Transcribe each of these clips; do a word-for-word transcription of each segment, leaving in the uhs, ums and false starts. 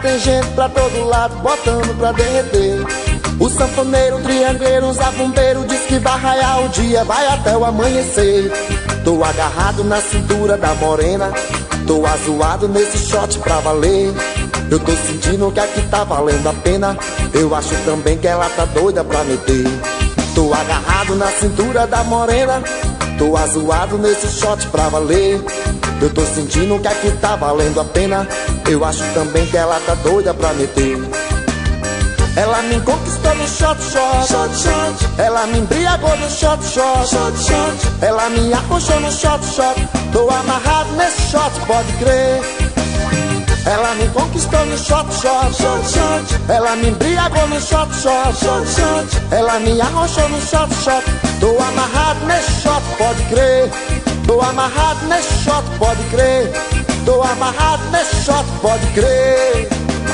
tem gente pra todo lado botando pra derreter. O sanfoneiro, o triangueiro, o zabumbeiro diz que vai raiar o dia, vai até o amanhecer. Tô agarrado na cintura da morena, tô azoado nesse shot pra valer. Eu tô sentindo que aqui tá valendo a pena, eu acho também que ela tá doida pra meter. Tô agarrado na cintura da morena, tô azoado nesse shot pra valer. Eu tô sentindo que aqui tá valendo a pena, eu acho também que ela tá doida pra meter. Ela me conquistou no shot, shot, shot, shot. Ela me embriagou no shot, shot, shot, shot. Ela me arrochou no shot, shot. Tô amarrado nesse shot, pode crer. Ela me conquistou no shot, shot, shot, shot. Ela me embriagou no shot, shot, shot, shot. Ela me arrochou no shot, shot. Tô amarrado nesse shot, pode crer. Tô amarrado nesse shot, pode crer. Tô amarrado nesse shot, pode crer.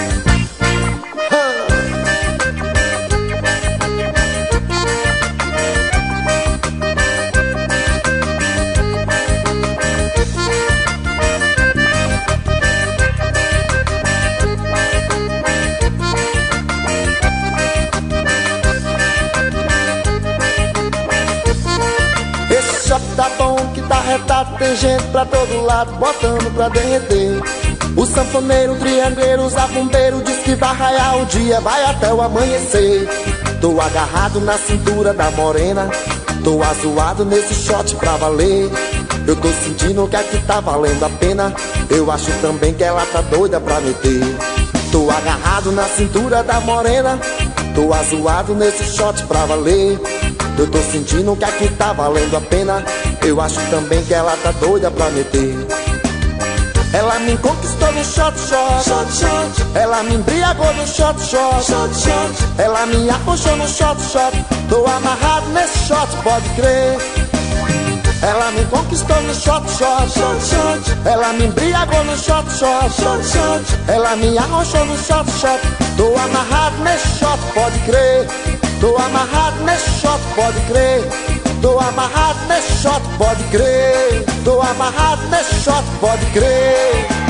Esse shot tá bom, que tá retado, tem gente pra todo lado botando pra derreter. O sanfoneiro, o triangueiro, o zabumbeiro diz que vai raiar o dia, vai até o amanhecer. Tô agarrado na cintura da morena, tô azoado nesse shot pra valer. Eu tô sentindo que aqui tá valendo a pena, eu acho também que ela tá doida pra meter. Tô agarrado na cintura da morena, tô azoado nesse shot pra valer. Eu tô sentindo que aqui tá valendo a pena, eu acho também que ela tá doida pra meter. Ela me conquistou no shot, shot, shot, shot. Ela me embriagou no shot, shot, shot, shot. Ela me arrochou no shot, shot. Tô amarrado nesse shot, pode crer. Ela me conquistou no shot, shot, shot, shot. Ela me embriagou no shot, shot, shot, shot. Ela me arrochou no shot, shot. Tô amarrado nesse shot, pode crer. Tô amarrado nesse shot, pode crer. Tô amarrado nesse shot, pode crer. Tô amarrado nesse shot, pode crer.